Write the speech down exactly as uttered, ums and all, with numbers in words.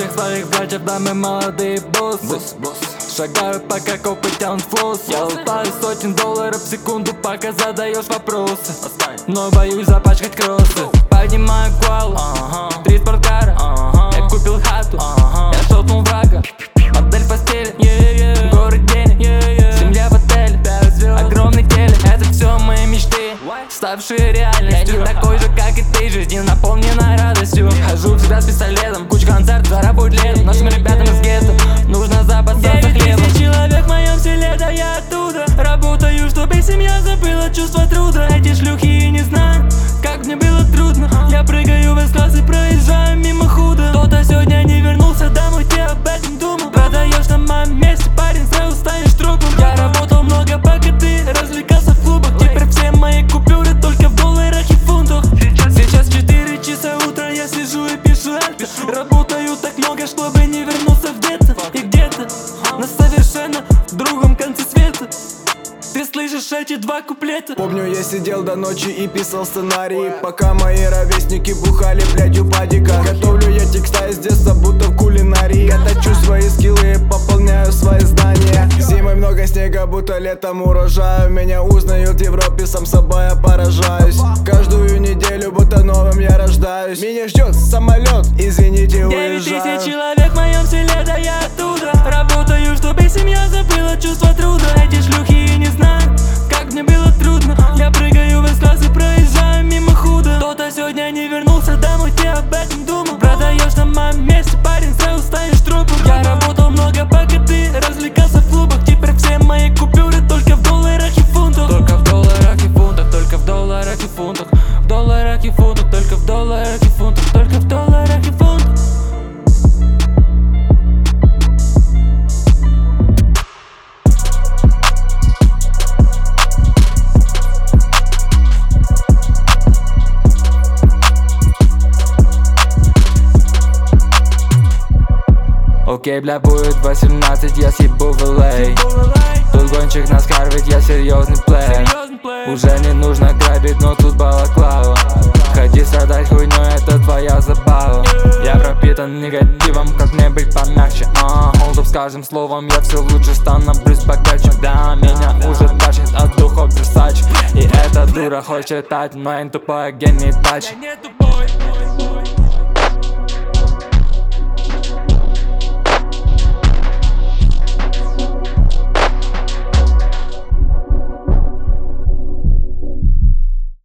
всех своих братьев, да мы молодые боссы. Босс, босс. Шагаю, пока копы тянут флосс. Я лутаю сотен долларов в секунду, пока задаешь вопросы. Но боюсь запачкать кроссы. Поднимаю куалу, ага. Три спорткара, ага. Я купил хату, ага. Я шотнул врага. Модель в постели, yeah, yeah. Город денег, yeah, yeah. Земля в отеле, огромный телек. Это все мои мечты, ставшие реальностью. Я не такой же, как и ты, жизнь наполнена радостью. Хожу всегда с пистолетом, куча концертов, заработать летом. Нашим ребятам из гетто нужно запасаться хлебом. Девять тысяч человек в моем селе, да я оттуда. Работаю, чтобы семья забыла чувство труда. Эти шлюхи и не знают, как мне было трудно. Я прыгаю в эс-класс и проезжаю мимо худо. Кто-то сегодня не вернулся домой, ты об этом думал. Продаешь на моем месте, парень, сразу станешь трупом. Я работал много, пока ты развлекался в клубах. Теперь все мои купюры только в долларах и фунтах. Сейчас четыре часа утра, я сижу и пишу это. Работаю так много, чтобы не вернулся в детство. И где-то на совершенно другом конце света ты слышишь эти два куплета. Помню, я сидел до ночи и писал сценарий, пока мои ровесники бухали блядью падика. Готовлю я текста из детства, будто в кулинарии. Я точу свои скиллы, пополняю свои знания. Зимой много снега, будто летом урожаю. Меня узнают в Европе, сам собой я поражаюсь. Каждую неделю, будто новым я рождаюсь. Меня ждет самолет, извините, уезжаю. Девять тысяч человек в моем селе, да я оттуда. Работаю, чтобы семья забыла чувство труда. Эти шлюхи и не знают, как мне было трудно. Я прыгаю в эс-класс и проезжаю мимо худо. Кто-то сегодня не вернулся домой, ты об этом думал. Продаешь на моем месте, парень, сразу станешь трупом. Я работал много, пока ты развлекался в клубах. Теперь все мои купюры только в долларах и фунтах. Только в долларах и фунтах, только в долларах и фунтах. В долларах и фунтах, только в долларах и фунтах. Только в долларах и фунтах. Окей, бля, будет восемнадцать, я съебу в эл эй. Тут гонщик нас карвит, я серьезный плей. Уже не нужно грабить, но тут балаклава. Ходи страдать хуйней, это твоя забава. Я пропитан негативом, как мне быть помягче. а, Олдоп, с каждым словом я все лучше становлюсь богаче. Да, меня уже тащит от духов Versace. И эта дура хочет читать, но я тупая гений тачи.